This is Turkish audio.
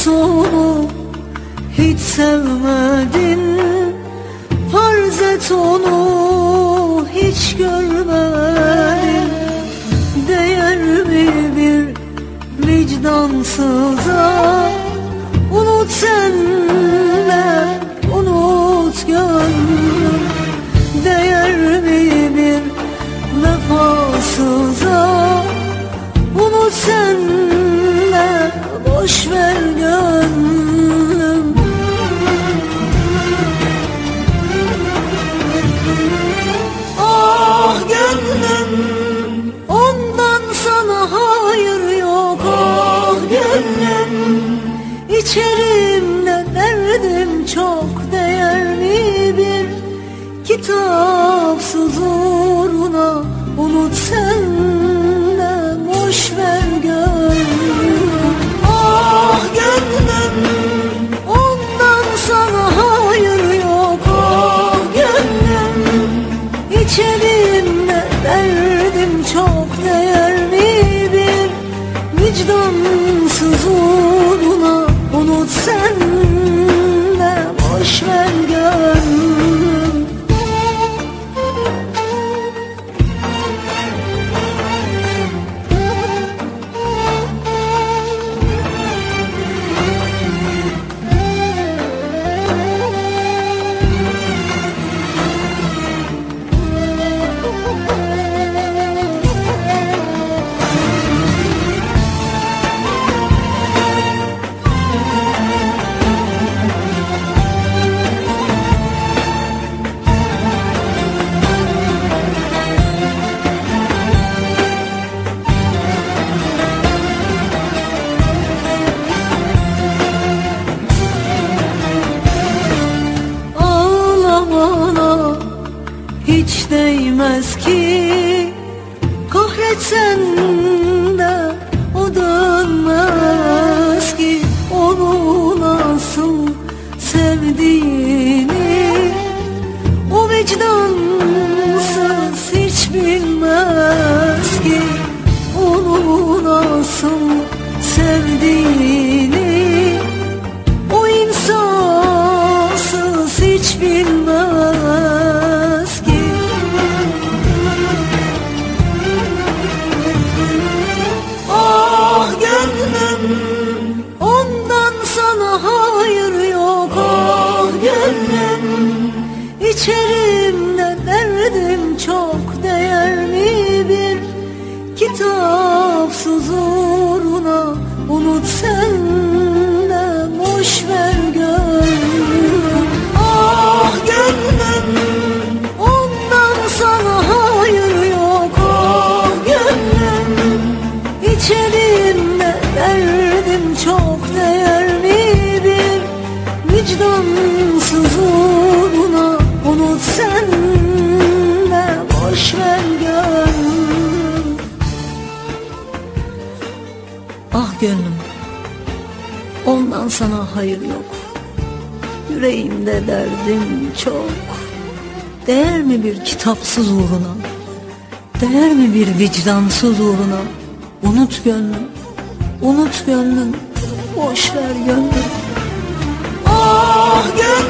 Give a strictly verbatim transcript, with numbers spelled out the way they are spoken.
et onu hiç sevmedin, farz et onu hiç görmedin. Değer mi bir vicdansıza? Unut sen de unut gönlüm. Değer mi bir vefasıza? Unut sen de boş ver gönlüm. Ah gönlüm, ondan sana hayır yok. Ah gönlüm, İçerimde derdim çok. Değer mi bir kitapsız uğruna? Unut sen de boş ver gönlüm. Ah gönlüm, ondan sana hayır yok. Ah gönlüm, İçerimde derdim çok. Değer mi bir vicdansız uğruna? Unut sen de boş ver gönlüm. Hiç değmez ki, kahretsen de o dönmez ki. Onu nasıl sevdiğini o vicdansız hiç bilmez ki. Onu nasıl sevdiğini o insafsız hiç bilmez ki. Ah gönlüm, ondan sana hayır yok. Ah gönlüm, İçerimde derdim çok. Değer mi bir kitapsız uğruna? Unut sen de boş ver gönlüm. Ah gönlüm, ondan sana hayır yok. Ah gönlüm, İçerimde derdim çok. Değer mi bir vicdansız uğruna? Unut sen de boş ver gönlüm. Ah gönlüm, ondan sana hayır yok. Yüreğimde derdim çok. Değer mi bir kitapsız uğruna? Değer mi bir vicdansız uğruna? Unut gönlüm, unut gönlüm, boş ver gönlüm. Ah gönlüm.